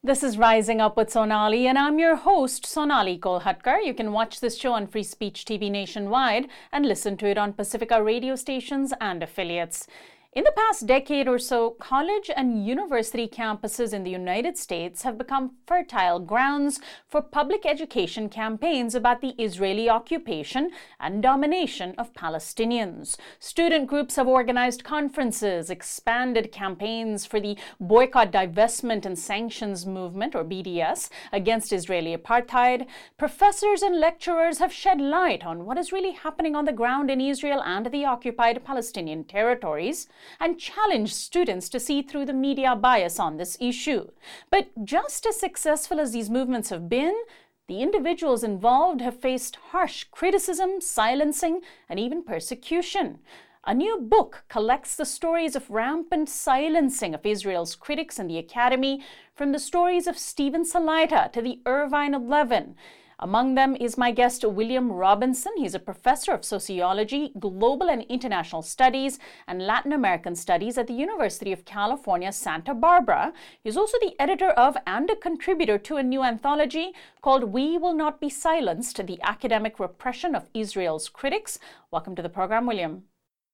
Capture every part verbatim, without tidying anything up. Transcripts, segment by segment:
This is Rising Up with Sonali, and I'm your host, Sonali Kolhatkar. You can watch this show on Free Speech T V nationwide and listen to it on Pacifica radio stations and affiliates. In the past decade or so, college and university campuses in the United States have become fertile grounds for public education campaigns about the Israeli occupation and domination of Palestinians. Student groups have organized conferences, expanded campaigns for the Boycott, Divestment and Sanctions Movement, or B D S, against Israeli apartheid. Professors and lecturers have shed light on what is really happening on the ground in Israel and the occupied Palestinian territories, and challenge students to see through the media bias on this issue. But just as successful as these movements have been, the individuals involved have faced harsh criticism, silencing, and even persecution. A new book collects the stories of rampant silencing of Israel's critics in the academy, from the stories of Stephen Salaita to the Irvine Eleven. Among them is my guest, William Robinson. He's a professor of sociology, global and international studies, and Latin American studies at the University of California, Santa Barbara. He's also the editor of and a contributor to a new anthology called We Will Not Be Silenced: The Academic Repression of Israel's Critics. Welcome to the program, William.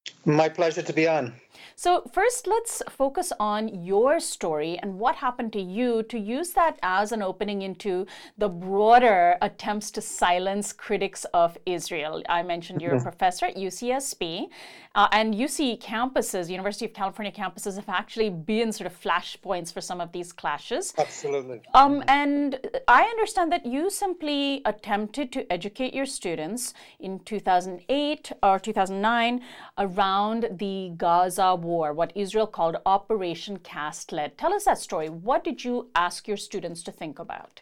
My pleasure to be on. So first, let's focus on your story and what happened to you, to use that as an opening into the broader attempts to silence critics of Israel. I mentioned you're a professor at U C S B, uh, and U C campuses, University of California campuses, have actually been sort of flashpoints for some of these clashes. Absolutely. Um, and I understand that you simply attempted to educate your students in two thousand eight or two thousand nine around the Gaza war, what Israel called Operation Cast Lead. Tell us that story. What did you ask your students to think about?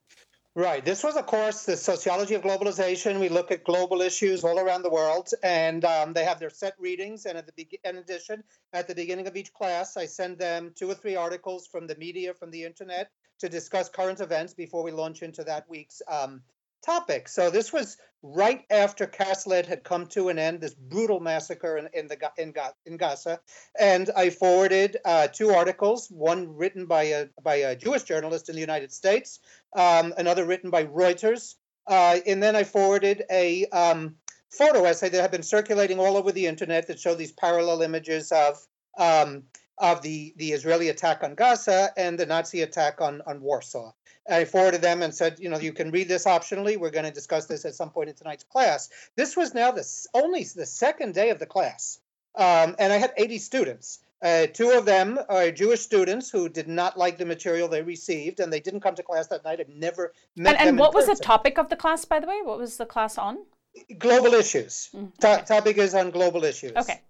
Right. This was a course, the Sociology of Globalization. We look at global issues all around the world, and um, they have their set readings. And at the be- in addition, at the beginning of each class, I send them two or three articles from the media, from the internet, to discuss current events before we launch into that week's um, topic. So this was right after Cast Lead had come to an end, this brutal massacre in, in the in, in Gaza, and I forwarded uh, two articles, one written by a by a Jewish journalist in the United States, um, another written by Reuters, uh, and then I forwarded a um, photo essay that had been circulating all over the internet that showed these parallel images of um, of the the Israeli attack on Gaza and the Nazi attack on on Warsaw. I forwarded them and said, you know, you can read this optionally. We're going to discuss this at some point in tonight's class. This was now the only the second day of the class, um, and I had eighty students. Uh, two of them are Jewish students who did not like the material they received, and they didn't come to class that night. I've never met and, them. And what in was person. the topic of the class, by the way? What was the class on? Global issues. Mm, To- okay. topic is on global issues. Okay.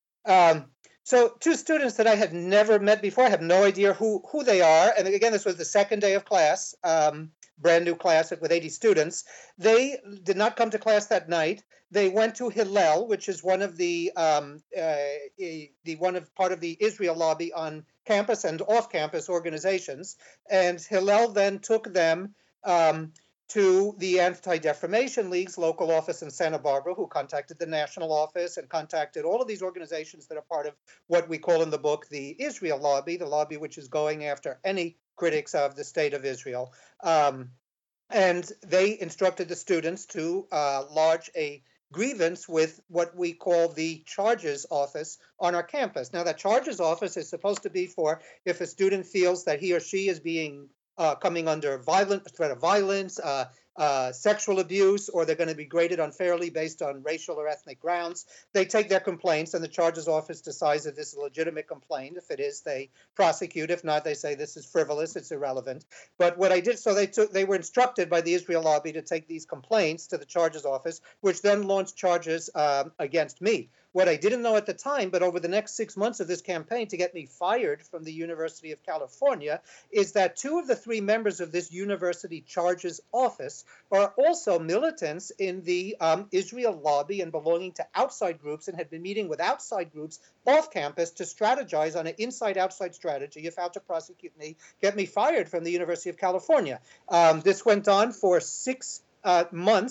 Um, So two students that I had never met before, I have no idea who, who they are. And again, this was the second day of class, um, brand new class with eighty students. They did not come to class that night. They went to Hillel, which is one of the, um, uh, the one of part of the Israel lobby on campus and off-campus organizations. And Hillel then took them um, to the Anti-Defamation League's local office in Santa Barbara, who contacted the national office and contacted all of these organizations that are part of what we call in the book the Israel lobby, the lobby which is going after any critics of the state of Israel. Um, and they instructed the students to uh, lodge a grievance with what we call the charges office on our campus. Now, that charges office is supposed to be for if a student feels that he or she is being Uh, coming under violent threat of violence, uh, uh, sexual abuse, or they're going to be graded unfairly based on racial or ethnic grounds. They take their complaints, and the charges office decides if this is a legitimate complaint. If it is, they prosecute. If not, they say this is frivolous, it's irrelevant. But what I did, so they took, they were instructed by the Israel lobby to take these complaints to the charges office, which then launched charges um, against me. What I didn't know at the time, but over the next six months of this campaign to get me fired from the University of California, is that two of the three members of this university charges office are also militants in the um, Israel lobby and belonging to outside groups, and had been meeting with outside groups off campus to strategize on an inside-outside strategy of how to prosecute me, get me fired from the University of California. Um, this went on for six uh, months.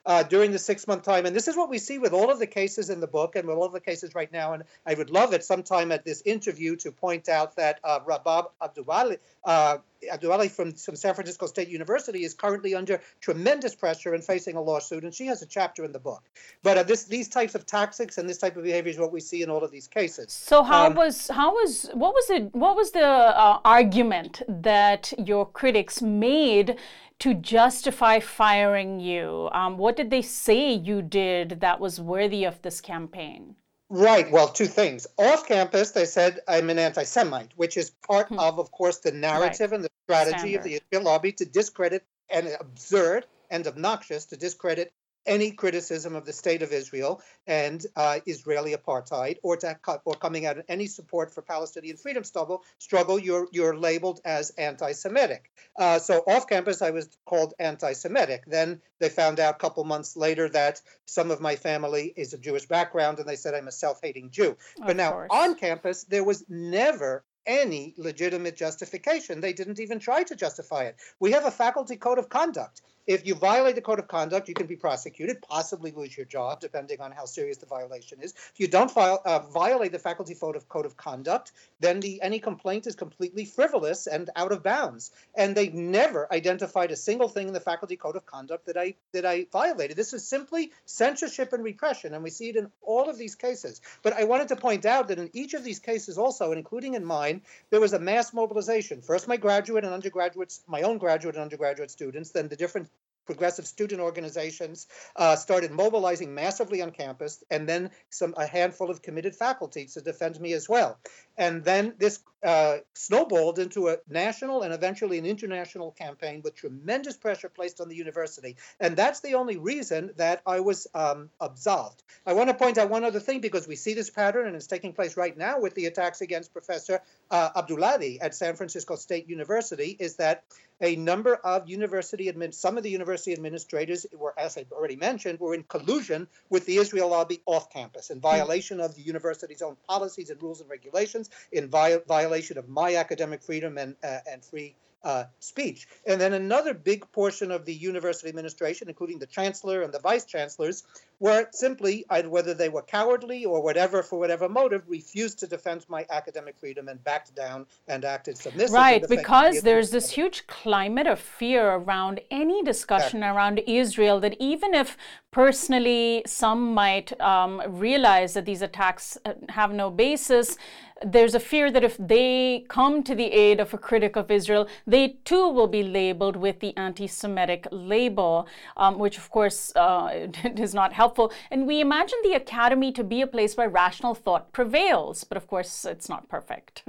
uh, during the six-month time. And this is what we see with all of the cases in the book and with all of the cases right now. And I would love it sometime at this interview to point out that uh, Rabab Abdulali, uh, Abdulali from, from San Francisco State University is currently under tremendous pressure and facing a lawsuit, and she has a chapter in the book. But uh, this, these types of tactics and this type of behavior is what we see in all of these cases. So how um, was how was what was it what was the uh, argument that your critics made to justify firing you? Um, what did they say you did that was worthy of this campaign? Right. Well, two things. Off campus, they said I'm an anti-Semite, which is part Hmm. of, of course, the narrative Right. and the strategy Standard. of the Israel lobby to discredit, and absurd and obnoxious to discredit any criticism of the state of Israel and uh, Israeli apartheid, or to or coming out in any support for Palestinian freedom struggle. Struggle, you're you're labeled as anti-Semitic. Uh, so off campus, I was called anti-Semitic. Then they found out a couple months later that some of my family is of Jewish background, and they said I'm a self-hating Jew. But Of now course. on campus, there was never any legitimate justification. They didn't even try to justify it. We have a faculty code of conduct. If you violate the code of conduct, you can be prosecuted, possibly lose your job, depending on how serious the violation is. If you don't file, uh, violate the faculty code of, code of conduct, then the, any complaint is completely frivolous and out of bounds. And they've never identified a single thing in the faculty code of conduct that I that I violated. This is simply censorship and repression, and we see it in all of these cases. But I wanted to point out that in each of these cases also, and including in mine, there was a mass mobilization. First, my graduate and undergraduates, my own graduate and undergraduate students, then the different progressive student organizations uh, started mobilizing massively on campus, and then some a handful of committed faculty to defend me as well. And then this uh, snowballed into a national and eventually an international campaign with tremendous pressure placed on the university. And that's the only reason that I was um, absolved. I want to point out one other thing, because we see this pattern, and it's taking place right now with the attacks against Professor uh, Abdulali at San Francisco State University, is that a number of university admin, some of the university administrators were, as I already mentioned, were in collusion with the Israel lobby off campus in violation of the university's own policies and rules and regulations, in vi- violation of my academic freedom and uh, and free uh, speech. And then another big portion of the university administration, including the chancellor and the vice chancellors, were simply, whether they were cowardly or whatever, for whatever motive, refused to defend my academic freedom and backed down and acted submissive. Right, because there's this huge climate of fear around any discussion Exactly. around Israel, that even if personally some might um, realize that these attacks have no basis, there's a fear that if they come to the aid of a critic of Israel, they too will be labeled with the anti-Semitic label, um, which of course uh, is not helpful. And we imagine the academy to be a place where rational thought prevails, but of course it's not perfect.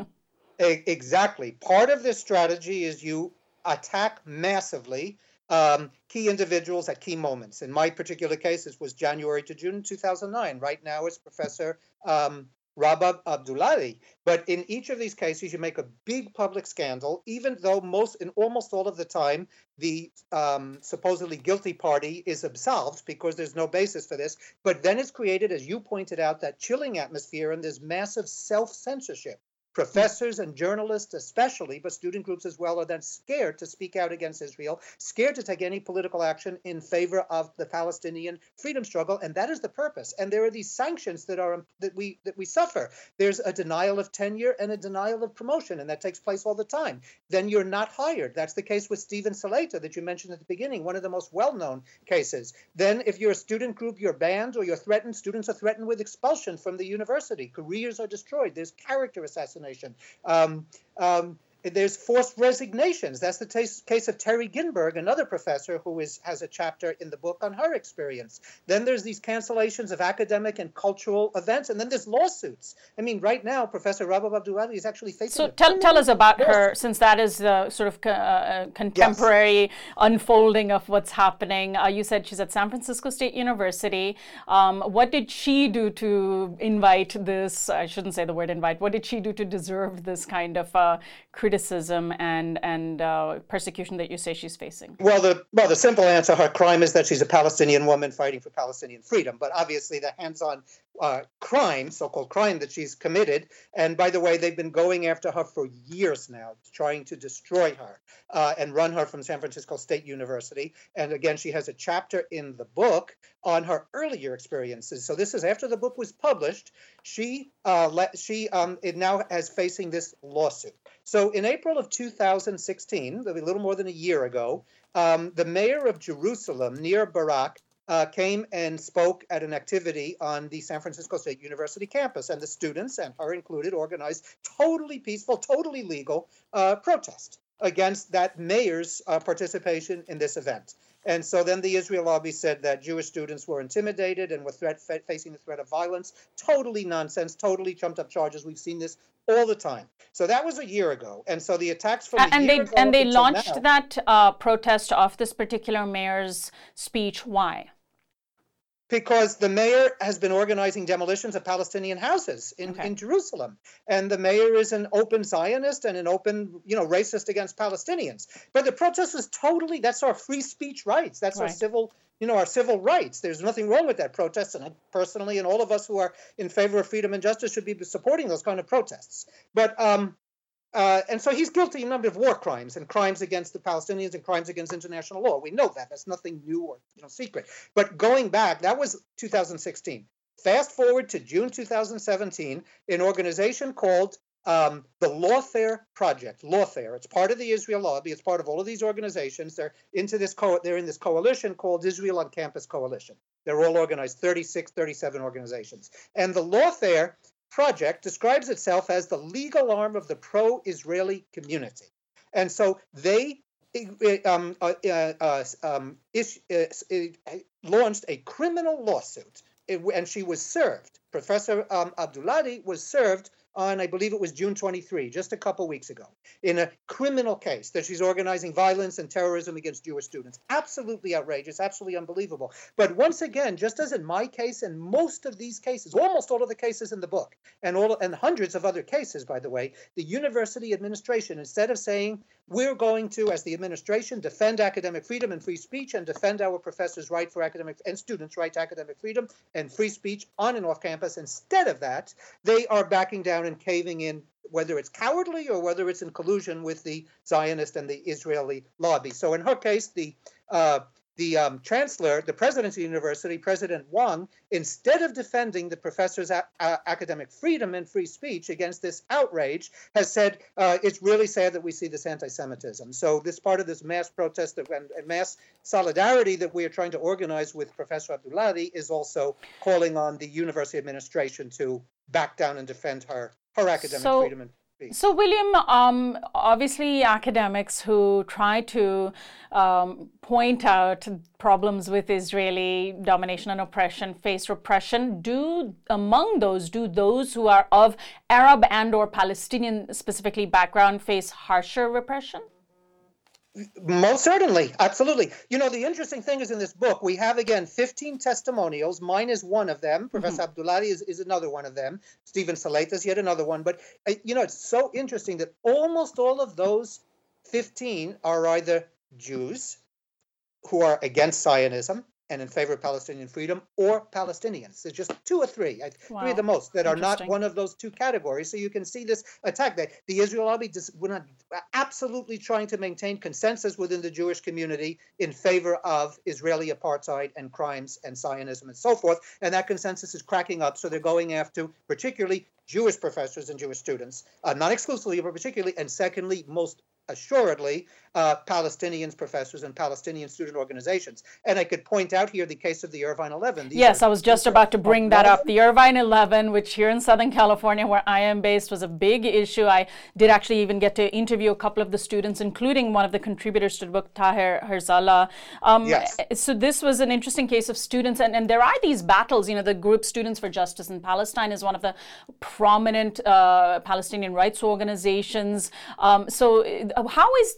Exactly. Part of this strategy is you attack massively um, key individuals at key moments. In my particular case, this was January to June two thousand nine. Right now, it's Professor um, Rabab Abdulali. But in each of these cases, you make a big public scandal, even though most, in almost all of the time, the um, supposedly guilty party is absolved because there's no basis for this. But then it's created, as you pointed out, that chilling atmosphere, and there's massive self-censorship. Professors and journalists especially, but student groups as well, are then scared to speak out against Israel, scared to take any political action in favor of the Palestinian freedom struggle, and that is the purpose. And there are these sanctions that are that we that we suffer. There's a denial of tenure and a denial of promotion, and that takes place all the time. Then you're not hired. That's the case with Steven Saleta that you mentioned at the beginning, one of the most well-known cases. Then if you're a student group, you're banned or you're threatened. Students are threatened with expulsion from the university. Careers are destroyed. There's character assassination. Um, um, there's forced resignations. That's the t- case of Terry Ginberg, another professor who is has a chapter in the book on her experience. Then there's these cancellations of academic and cultural events, and then there's lawsuits. I mean, right now, Professor Rabab Abdulali is actually facing. So tell tell us about her, since that is the sort of uh, contemporary yes. unfolding of what's happening. Uh, you said she's at San Francisco State University. Um, what did she do to invite this? I shouldn't say the word invite. What did she do to deserve this kind of uh, criticism criticism and and uh, persecution that you say she's facing? Well, the well, the simple answer, her crime is that she's a Palestinian woman fighting for Palestinian freedom. But obviously, the hands-on uh, crime, so-called crime that she's committed, and by the way, they've been going after her for years now, trying to destroy her uh, and run her from San Francisco State University. And again, she has a chapter in the book on her earlier experiences. So this is after the book was published. She uh, let, she um, it now is facing this lawsuit. So in April of two thousand sixteen, a little more than a year ago, um, the mayor of Jerusalem, Nir Barak, uh, came and spoke at an activity on the San Francisco State University campus, and the students, and her included, organized totally peaceful, totally legal uh, protest against that mayor's uh, participation in this event. And so then the Israel lobby said that Jewish students were intimidated and were threat, facing the threat of violence. Totally nonsense, totally trumped up charges. We've seen this all the time. So that was a year ago. And so the attacks from and a they year ago and they launched now, that uh, protest of this particular mayor's speech. Why? Because the mayor has been organizing demolitions of Palestinian houses in, Okay. in Jerusalem. And the mayor is an open Zionist and an open, you know, racist against Palestinians. But the protest was totally, that's our free speech rights. That's our Right. civil, you know, our civil rights. There's nothing wrong with that protest. And I personally, and all of us who are in favor of freedom and justice should be supporting those kind of protests. But, um, Uh, and so he's guilty of a number of war crimes and crimes against the Palestinians and crimes against international law. We know that. That's nothing new or you know, secret. But going back, that was two thousand sixteen. Fast forward to June two thousand seventeen, an organization called um, the Lawfare Project. Lawfare. It's part of the Israel lobby. It's part of all of these organizations. They're into this. Co- they're in this coalition called Israel on Campus Coalition. They're all organized, thirty-six, thirty-seven organizations. And the Lawfare Project describes itself as the legal arm of the pro-Israeli community. And so they um, uh, uh, um, is, uh, launched a criminal lawsuit, it, and she was served. Professor um, Abduladi was served on, I believe it was June twenty-third, just a couple weeks ago, in a criminal case that she's organizing violence and terrorism against Jewish students. Absolutely outrageous, absolutely unbelievable. But once again, just as in my case and most of these cases, almost all of the cases in the book, and all and hundreds of other cases, by the way, the university administration, instead of saying, we're going to, as the administration, defend academic freedom and free speech and defend our professors' right for academic and students' right to academic freedom and free speech on and off campus. Instead of that, they are backing down and caving in, whether it's cowardly or whether it's in collusion with the Zionist and the Israeli lobby. So in her case, the uh, the um, chancellor, the president of the university, President Wang, instead of defending the professors' a- a- academic freedom and free speech against this outrage, has said uh, it's really sad that we see this anti-Semitism. So this part of this mass protest that, and, and mass solidarity that we are trying to organize with Professor Abduladi is also calling on the university administration to back down and defend her her academic So- freedom and speech. So, William, um, obviously academics who try to um, point out problems with Israeli domination and oppression face repression. Do, among those, do those who are of Arab and or Palestinian specifically background face harsher repression? Most certainly, absolutely. You know, the interesting thing is in this book, we have, again, fifteen testimonials. Mine is one of them. Professor mm-hmm. Abduladi is, is another one of them. Stephen Saleta is yet another one. But, uh, you know, it's so interesting that almost all of those fifteen are either Jews who are against Zionism and in favor of Palestinian freedom, or Palestinians. There's just two or three, Wow. three of the most, that are not one of those two categories. So you can see this attack that the Israel lobby just, we're not absolutely trying to maintain consensus within the Jewish community in favor of Israeli apartheid and crimes and Zionism and so forth. And that consensus is cracking up. So they're going after particularly Jewish professors and Jewish students, uh, not exclusively, but particularly, and secondly, most assuredly, uh, Palestinians, professors, and Palestinian student organizations. And I could point out here the case of the Irvine eleven. These yes, are, I was just about to bring that up. The Irvine eleven, which here in Southern California, where I am based, was a big issue. I did actually even get to interview a couple of the students, including one of the contributors to the book, Taher Herzallah. Um, yes. So this was an interesting case of students. And, and there are these battles. You know, the group Students for Justice in Palestine is one of the prominent uh, Palestinian rights organizations. Um, so how is the, the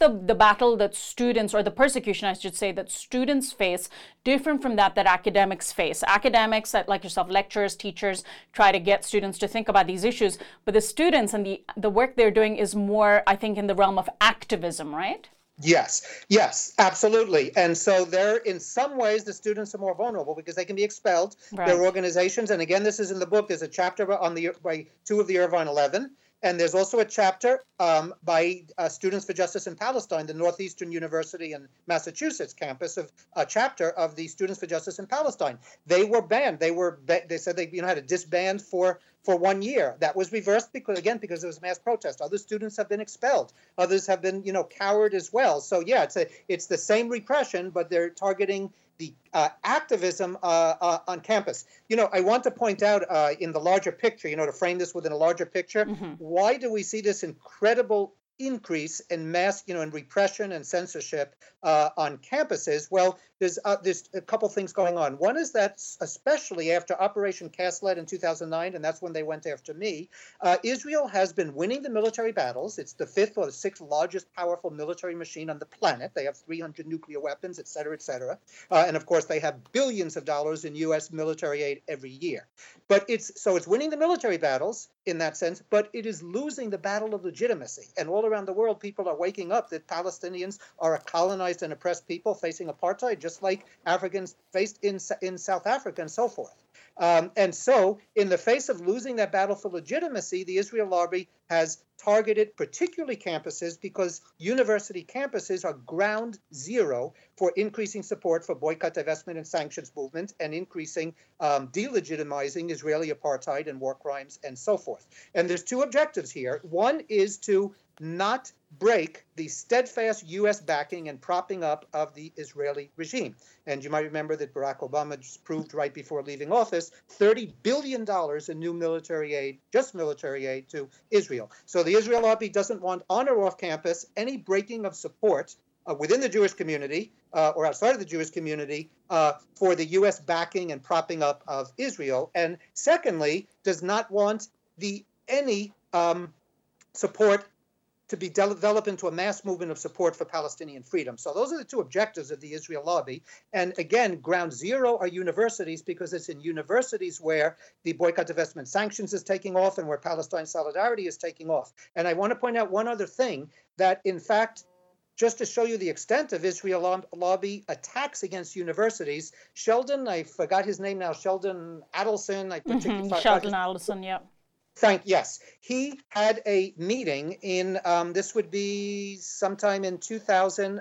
battle that students, or the persecution, I should say, that students face different from that that academics face? Academics, like yourself, lecturers, teachers, try to get students to think about these issues, but the students and the, the work they're doing is more, I think, in the realm of activism, right? Yes, yes, absolutely. And so they're, in some ways, the students are more vulnerable because they can be expelled. Right. Their organizations, and again, this is in the book, there's a chapter on the by two of the Irvine eleven, and there's also a chapter um, by uh, Students for Justice in Palestine, the Northeastern University in Massachusetts campus, of a chapter of the Students for Justice in Palestine. They were banned. They were they said they you know had to disband for for one year. That was reversed because again because there was mass protest. Other students have been expelled. Others have been you know cowered as well. So yeah, it's a it's the same repression, but they're targeting the uh, activism uh, uh, on campus. You know, I want to point out uh, in the larger picture, you know, to frame this within a larger picture, mm-hmm. why do we see this incredible increase in mass, you know, in repression and censorship uh, on campuses? Well, there's uh, there's a couple things going on. One is that especially after Operation Cast Lead in two thousand nine, and that's when they went after me, uh, Israel has been winning the military battles. It's the fifth or the sixth largest powerful military machine on the planet. They have three hundred nuclear weapons, et cetera, et cetera. Uh, and of course, they have billions of dollars in U S military aid every year. But it's so it's winning the military battles in that sense, but it is losing the battle of legitimacy. And all around the world, people are waking up that Palestinians are a colonized and oppressed people facing apartheid, just like Africans faced in, in South Africa and so forth. Um, and so in the face of losing that battle for legitimacy, the Israel lobby has targeted particularly campuses because university campuses are ground zero for increasing support for boycott, divestment, and sanctions movement and increasing um, delegitimizing Israeli apartheid and war crimes and so forth. And there's two objectives here. One is to not break the steadfast U S backing and propping up of the Israeli regime. And you might remember that Barack Obama just proved right before leaving office thirty billion dollars in new military aid, just military aid to Israel. So the Israel lobby doesn't want on or off campus any breaking of support uh, within the Jewish community uh, or outside of the Jewish community uh, for the U S backing and propping up of Israel. And secondly, does not want the any um, support to be de- developed into a mass movement of support for Palestinian freedom. So those are the two objectives of the Israel lobby. And again, ground zero are universities because it's in universities where the boycott, divestment, sanctions is taking off and where Palestine solidarity is taking off. And I want to point out one other thing, that in fact, just to show you the extent of Israel lobby attacks against universities, Sheldon, I forgot his name now, Sheldon Adelson. I particularly mm-hmm. Sheldon Adelson, yeah. Thank yes, he had a meeting in um, this would be sometime in two thousand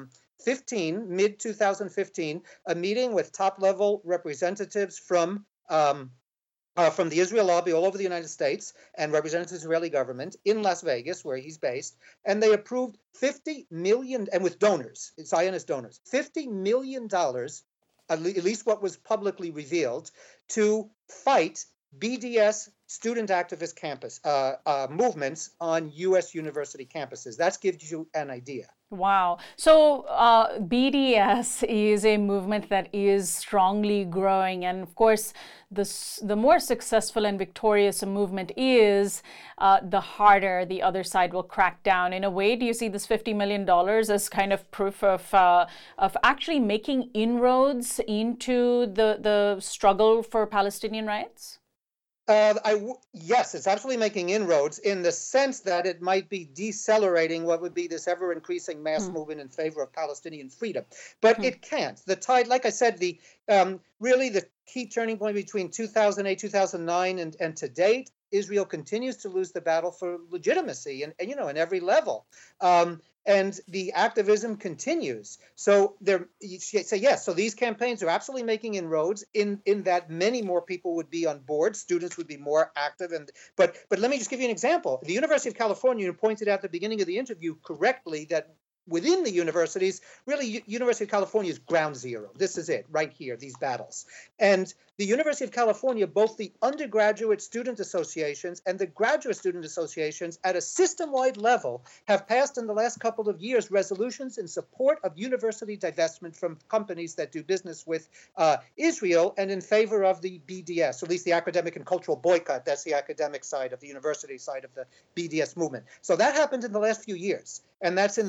fifteen, mid two thousand fifteen, a meeting with top level representatives from um, uh, from the Israel lobby all over the United States and representatives of the Israeli government in Las Vegas, where he's based, and they approved fifty million and with donors, Zionist donors, fifty million dollars, at least what was publicly revealed, to fight B D S student activist campus uh, uh, movements on U S university campuses. That gives you an idea. Wow. So uh, B D S is a movement that is strongly growing. And of course, the, the more successful and victorious a movement is, uh, the harder the other side will crack down. In a way, do you see this fifty million dollars as kind of proof of, uh, of actually making inroads into the, the struggle for Palestinian rights? Uh, I w- yes, it's absolutely making inroads in the sense that it might be decelerating what would be this ever-increasing mass mm. movement in favor of Palestinian freedom. But mm. it can't. The tide, like I said, the um, really the key turning point between two thousand eight, two thousand nine, and, and to date, Israel continues to lose the battle for legitimacy, and, and you know, in every level. Um, and the activism continues. So there, you say yes. So these campaigns are absolutely making inroads in, in that many more people would be on board. Students would be more active. And but but let me just give you an example. The University of California pointed out at the beginning of the interview correctly that within the universities, really, U- University of California is ground zero. This is it, right here, these battles. And the University of California, both the undergraduate student associations and the graduate student associations at a system-wide level have passed in the last couple of years resolutions in support of university divestment from companies that do business with uh, Israel and in favor of the B D S, or at least the academic and cultural boycott. That's the academic side of the university side of the B D S movement. So that happened in the last few years. And that's in the face of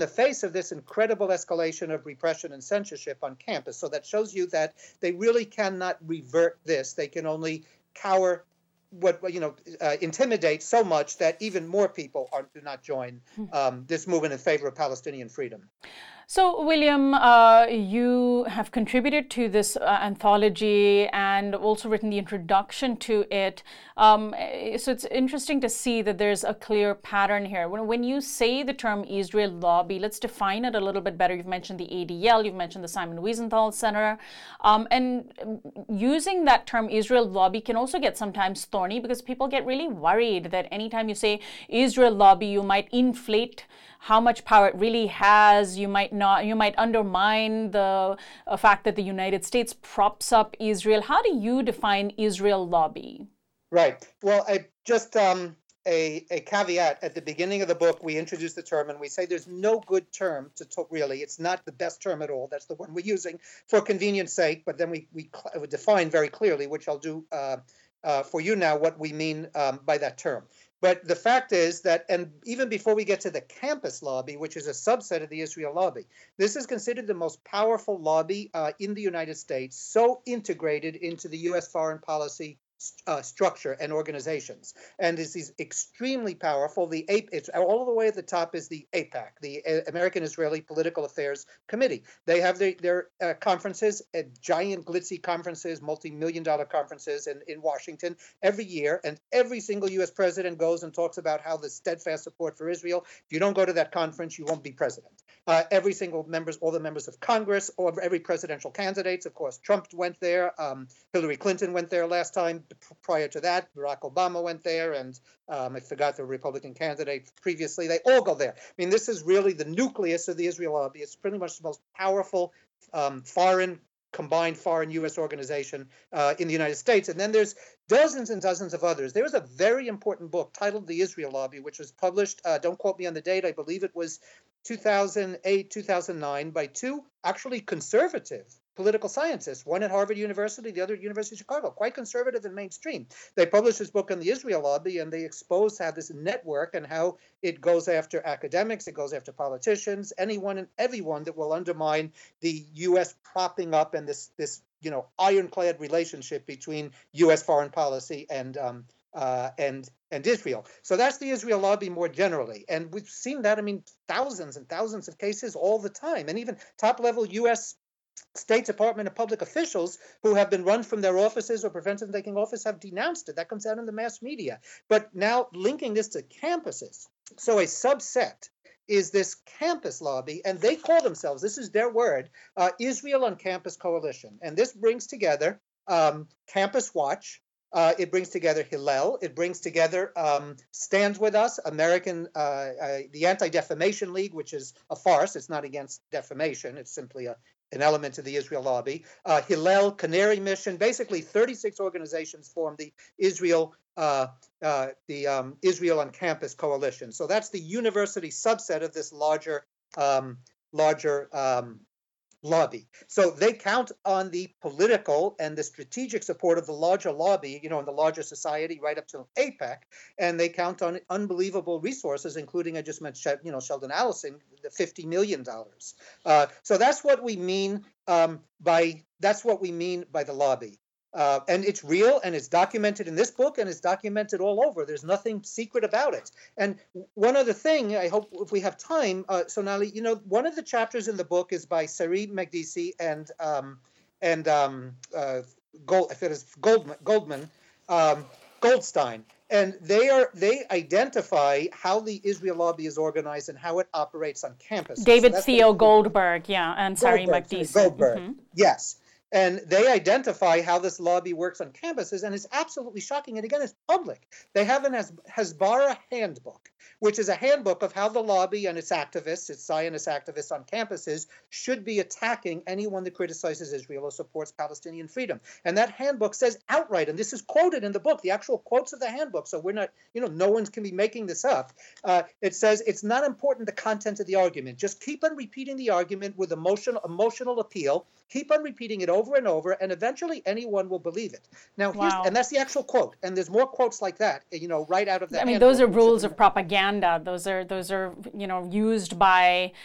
of this incredible escalation of repression and censorship on campus. So that shows you that they really cannot revert this. They can only cower, what you know, uh, intimidate so much that even more people are, do not join um, this movement in favor of Palestinian freedom. So, William, uh, you have contributed to this uh, anthology and also written the introduction to it. Um, so it's interesting to see that there's a clear pattern here. When, when you say the term Israel lobby, let's define it a little bit better. You've mentioned the A D L, you've mentioned the Simon Wiesenthal Center. Um, and using that term Israel lobby can also get sometimes thorny because people get really worried that anytime you say Israel lobby, you might inflate how much power it really has. You might not, you might undermine the uh, fact that the United States props up Israel. How do you define Israel lobby? Right. Well, I just um, a, a caveat at the beginning of the book, we introduce the term and we say there's no good term to talk, really. It's not the best term at all. That's the one we're using for convenience sake. But then we, we cl- define very clearly, which I'll do uh, uh, for you now, what we mean um, by that term. But the fact is that, and even before we get to the campus lobby, which is a subset of the Israel lobby, this is considered the most powerful lobby uh, in the United States, so integrated into the U S foreign policy uh, structure and organizations. And this is extremely powerful. The A P, it's all the way at the top is the AIPAC, the American Israeli Political Affairs Committee. They have their, their uh, conferences, uh, giant glitzy conferences, multi-million dollar conferences in, in Washington every year. And every single U S president goes and talks about how the steadfast support for Israel. If you don't go to that conference, you won't be president. Uh, every single members, all the members of Congress, or every presidential candidates, of course, Trump went there. Um, Hillary Clinton went there last time. Prior to that, Barack Obama went there, and um, I forgot the Republican candidate previously. They all go there. I mean, this is really the nucleus of the Israel lobby. It's pretty much the most powerful um, foreign, combined foreign U S organization uh, in the United States. And then there's dozens and dozens of others. There was a very important book titled The Israel Lobby, which was published, uh, don't quote me on the date, I believe it was two thousand eight, two thousand nine, by two actually conservative political scientists, one at Harvard University, the other at University of Chicago, quite conservative and mainstream. They published this book on the Israel lobby, and they expose how this network and how it goes after academics, it goes after politicians, anyone and everyone that will undermine the U S propping up and this, this you know, ironclad relationship between U S foreign policy and um, uh, and and Israel. So that's the Israel lobby more generally. And we've seen that, I mean, thousands and thousands of cases all the time. And even top-level U S State Department of public officials who have been run from their offices or prevented from taking office have denounced it. That comes out in the mass media. But now linking this to campuses. So a subset is this campus lobby, and they call themselves, this is their word, uh, Israel on Campus Coalition. And this brings together um, Campus Watch. Uh, it brings together Hillel. It brings together um, Stand With Us, American, uh, uh, the Anti-Defamation League, which is a farce. It's not against defamation. It's simply a, an element of the Israel lobby. Uh, Hillel, Canary Mission, basically thirty-six organizations form the Israel, uh, uh, the um, Israel on Campus Coalition. So that's the university subset of this larger, um, larger um, lobby. So they count on the political and the strategic support of the larger lobby, you know, in the larger society right up to AIPAC, and they count on unbelievable resources, including, I just mentioned, you know, Sheldon Allison, the fifty million dollars. Uh, so that's what we mean um, by, that's what we mean by the lobby. Uh, and it's real, and it's documented in this book, and it's documented all over. There's nothing secret about it. And one other thing, I hope if we have time, uh, Sonali, you know, one of the chapters in the book is by Sari Magdisi and um, and um, uh, Gold, if it is Goldman, Goldman um, Goldstein, and they are they identify how the Israel lobby is organized and how it operates on campus. David so Theo Goldberg, yeah, and Sari Magdisi. Goldberg, mm-hmm. Yes. And they identify how this lobby works on campuses, and it's absolutely shocking. And again, it's public. They have an Hasbara handbook, which is a handbook of how the lobby and its activists, its Zionist activists on campuses, should be attacking anyone that criticizes Israel or supports Palestinian freedom. And that handbook says outright, and this is quoted in the book, the actual quotes of the handbook, so we're not, you know, no one can be making this up. Uh, it says it's not important the content of the argument. Just keep on repeating the argument with emotional, emotional appeal. Keep on repeating it over and over, and eventually anyone will believe it. Now, here's, wow. and that's the actual quote. And there's more quotes like that, you know, right out of that. I mean, those are rules of propaganda. Those are those are you know used by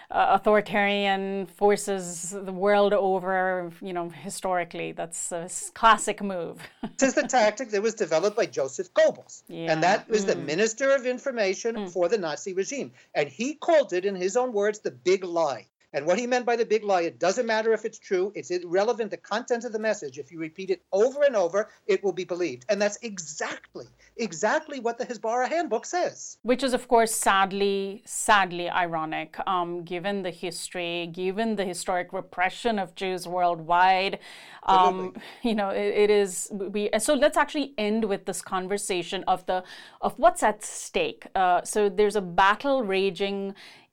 uh, authoritarian forces the world over, you know, historically. That's a classic move. This is the tactic that was developed by Joseph Goebbels. Yeah. And that was mm. the Minister of Information mm. for the Nazi regime. And he called it, in his own words, the big lie. And what he meant by the big lie, it doesn't matter if it's true, it's irrelevant, the content of the message. If you repeat it over and over, it will be believed. And that's exactly, exactly what the Hasbara handbook says. Which is, of course, sadly, sadly ironic, um, given the history, given the historic repression of Jews worldwide. Um, you know, it, it is, we, so let's actually end with this conversation of the, of what's at stake. Uh, so there's a battle raging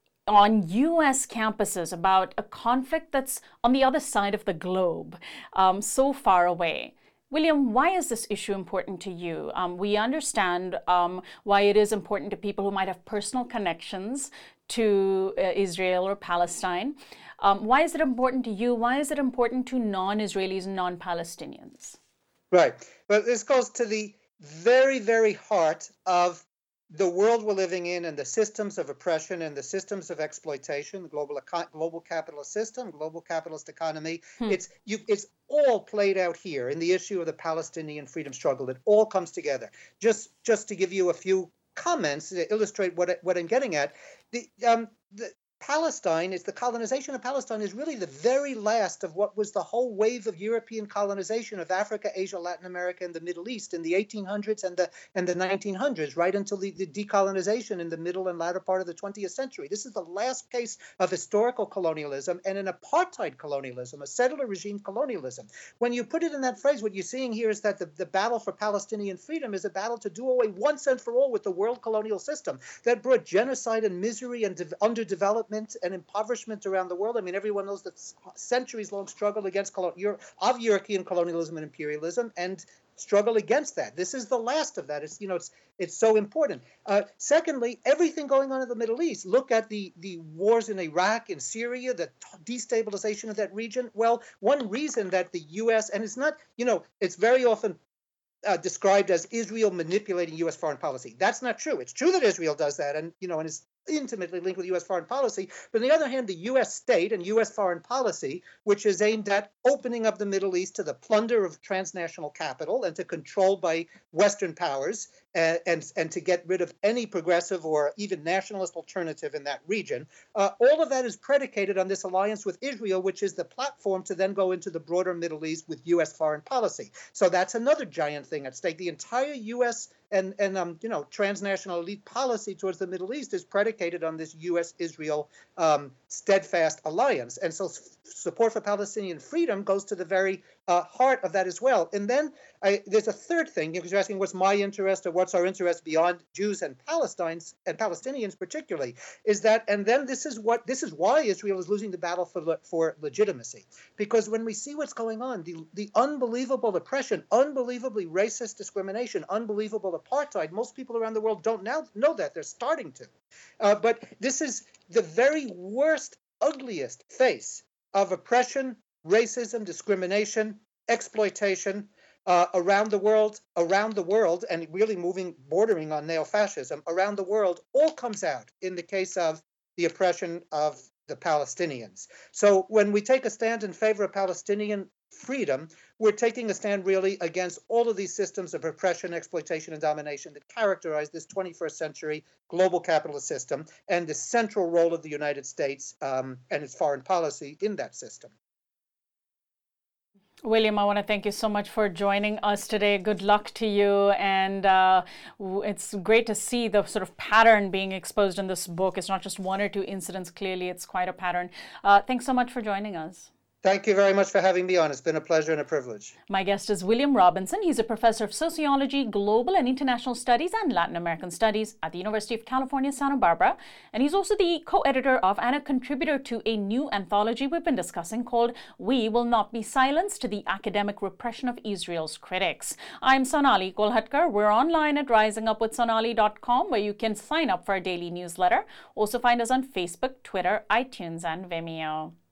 on U S campuses about a conflict that's on the other side of the globe, um, so far away. William, why is this issue important to you? Um, we understand um, why it is important to people who might have personal connections to uh, Israel or Palestine. Um, why is it important to you? Why is it important to non-Israelis and non-Palestinians? Right. Well, this goes to the very, very heart of the world we're living in and the systems of oppression and the systems of exploitation, the global global capitalist system, global capitalist economy. Hmm. It's you, it's all played out here in the issue of the Palestinian freedom struggle. It all comes together. Just just to give you a few comments to illustrate what what I'm getting at, the um the Palestine is the colonization of Palestine is really the very last of what was the whole wave of European colonization of Africa, Asia, Latin America, and the Middle East in the eighteen hundreds and the and the nineteen hundreds, right until the, the decolonization in the middle and latter part of the twentieth century. This is the last case of historical colonialism and an apartheid colonialism, a settler regime colonialism. When you put it in that phrase, what you're seeing here is that the, the battle for Palestinian freedom is a battle to do away once and for all with the world colonial system that brought genocide and misery and de- underdevelopment and impoverishment around the world. I mean, everyone knows the centuries-long struggle against of European colonialism and imperialism, and struggle against that. This is the last of that. It's you know, it's it's so important. Uh, secondly, everything going on in the Middle East. Look at the the wars in Iraq and Syria, the destabilization of that region. Well, one reason that the U S and it's not, you know, it's very often Uh, described as Israel manipulating U S foreign policy. That's not true. It's true that Israel does that, and you know, and is intimately linked with U S foreign policy. But on the other hand, the U S state and U S foreign policy, which is aimed at opening up the Middle East to the plunder of transnational capital and to control by Western powers, and and, and to get rid of any progressive or even nationalist alternative in that region. Uh, all of that is predicated on this alliance with Israel, which is the platform to then go into the broader Middle East with U S foreign policy. So that's another giant thing at stake. The entire U S and and um you know transnational elite policy towards the Middle East is predicated on this U S Israel um, steadfast alliance, and so s- support for Palestinian freedom goes to the very uh, heart of that as well. And then I, there's a third thing, because you're asking what's my interest or what's our interest beyond Jews and Palestinians and Palestinians particularly, is that, and then this is what this is why Israel is losing the battle for le- for legitimacy, because when we see what's going on, the the unbelievable oppression, unbelievably racist discrimination, unbelievable apartheid, most people around the world don't now know that. They're starting to. Uh, but this is the very worst, ugliest face of oppression, racism, discrimination, exploitation uh, around the world, around the world, and really moving, bordering on neo-fascism around the world, all comes out in the case of the oppression of the Palestinians. So when we take a stand in favor of Palestinian freedom, we're taking a stand really against all of these systems of oppression, exploitation, and domination that characterize this twenty-first century global capitalist system and the central role of the United States um, and its foreign policy in that system. William, I want to thank you so much for joining us today. Good luck to you. And uh, it's great to see the sort of pattern being exposed in this book. It's not just one or two incidents. Clearly, it's quite a pattern. Uh, thanks so much for joining us. Thank you very much for having me on. It's been a pleasure and a privilege. My guest is William Robinson. He's a professor of sociology, global and international studies, and Latin American studies at the University of California, Santa Barbara. And he's also the co-editor of and a contributor to a new anthology we've been discussing called We Will Not Be Silenced, the Academic Repression of Israel's Critics. I'm Sonali Kolhatkar. We're online at rising up with sonali dot com, where you can sign up for our daily newsletter. Also find us on Facebook, Twitter, iTunes, and Vimeo.